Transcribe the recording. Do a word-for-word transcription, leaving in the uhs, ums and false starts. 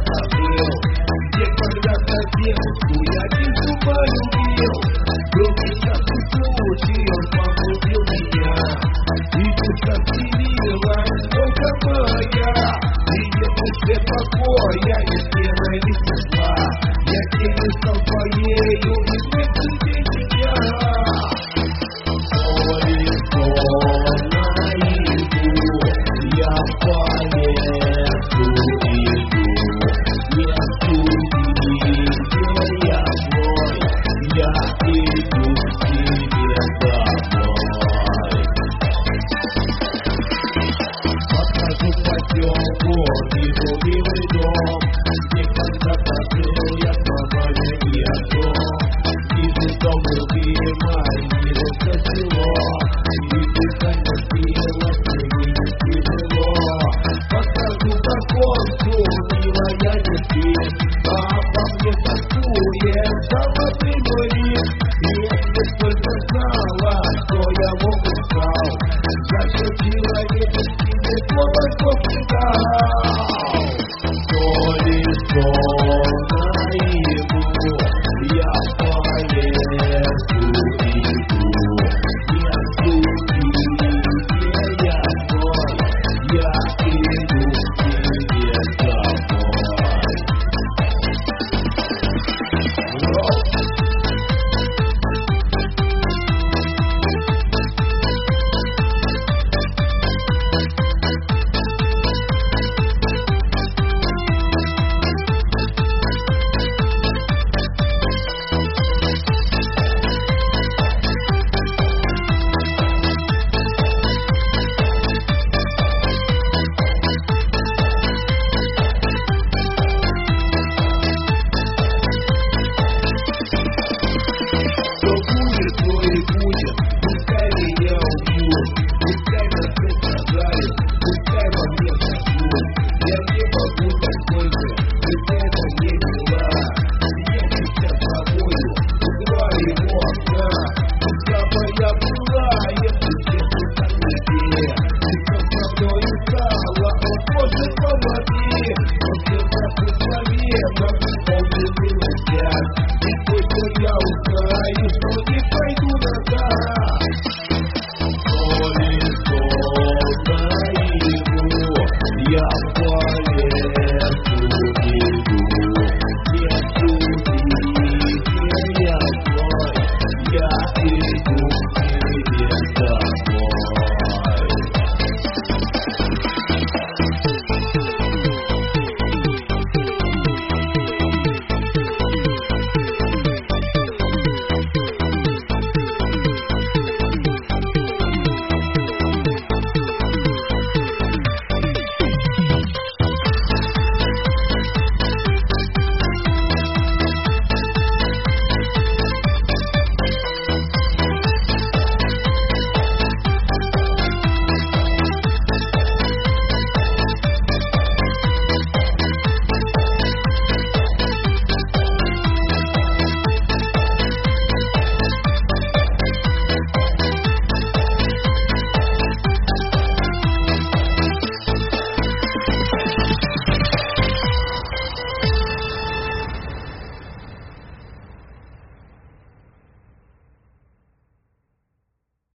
забыл, где когда-то девушку я тихо полюбил. Был несчастный случай, он погубил меня, и душа вселилась только моя. И нет душе покоя, и ненависти зла. Я тенью стал твоею, и вместе тебя. Горизонт наяву, я по лесу иду. Не суди, где я мой, я иду к тебе домой. Подхожу в поселку, вижу милый дом, где когда-то жил я свободен и одном. Вижу дом любимый, вижу все село, и дыхание сбилось, мне не тяжело. Подхожу к оконцу, милая не спит, а по мне тоскует золотой мой лик. И если только знала, что я мог устал, зачем человеческий мне глубоко предал. Горизонт наяву, я по лесу иду. Не суди, где я мой, я иду к тебе домой. Что будет, то и будет, пускай меня убьют, пускай на свет сажают, пускай во мне сожгут. Я не могу так больше, ведь это не дела. Я сейчас с тобою у твоего окна. Вся моя была, если честно, так не тебе. Ты что со мной устала, о Боже, помоги. Но все благословенно, он не милостя. И только я узнаю, что не пойду назад. Горизонт наяву, я по